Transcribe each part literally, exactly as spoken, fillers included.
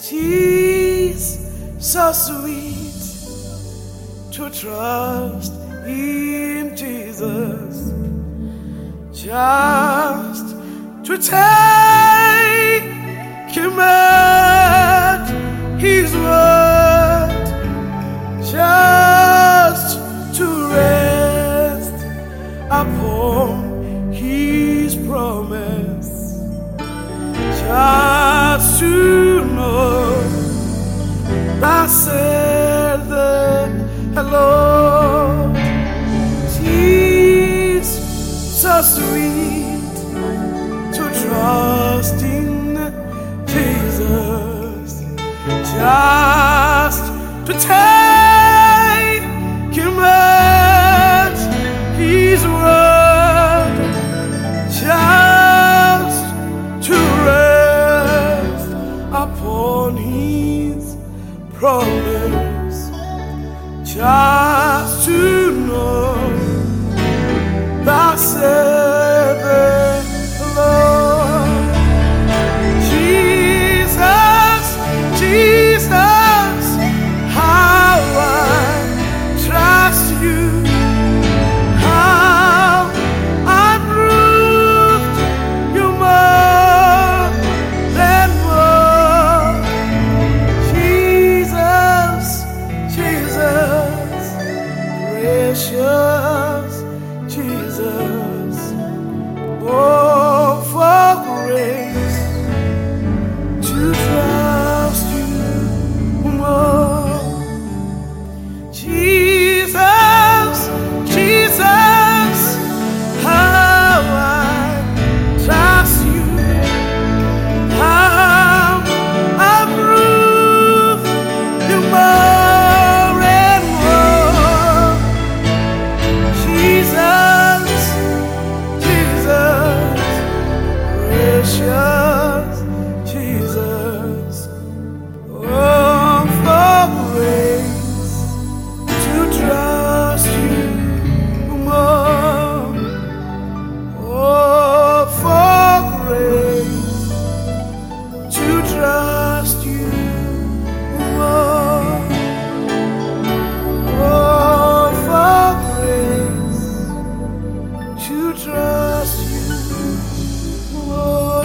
'Tis so sweet to trust in Jesus, just to take Him at His word, just to rest upon His promise, just to know that said the Lord. 'Tis so sweet to trust in Jesus, just to take Him at His word, just to rest upon His promise, just to know that said the Lord. Jesus, Jesus, how I trust you, how I proved you more than more. Jesus, Jesus, precious Jesus, oh, for grace to trust you more. Jesus, Jesus, how I trust you, how I prove you more and more. Jesus, Jesus, precious Jesus, oh, for grace to trust you more, oh, for grace to trust you more, oh, for grace to trust you more.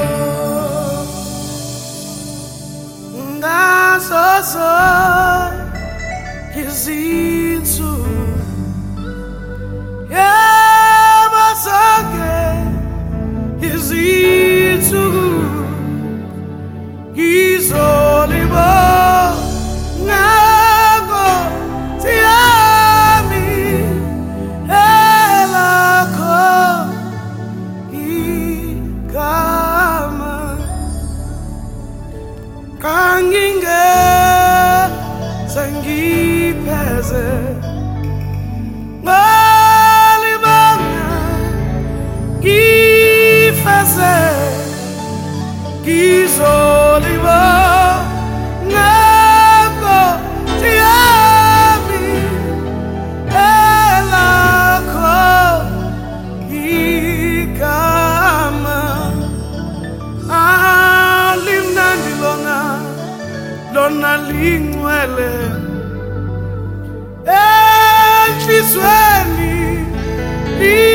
That's also His into yeah, but again His into His only more Nago Tiami Elako Ikama Kanginge Sangipeze Malibanga Gifase Gizoliba Nako Tiami Elako Ikama Alimnandi Lona Lona lingwele enhlisweni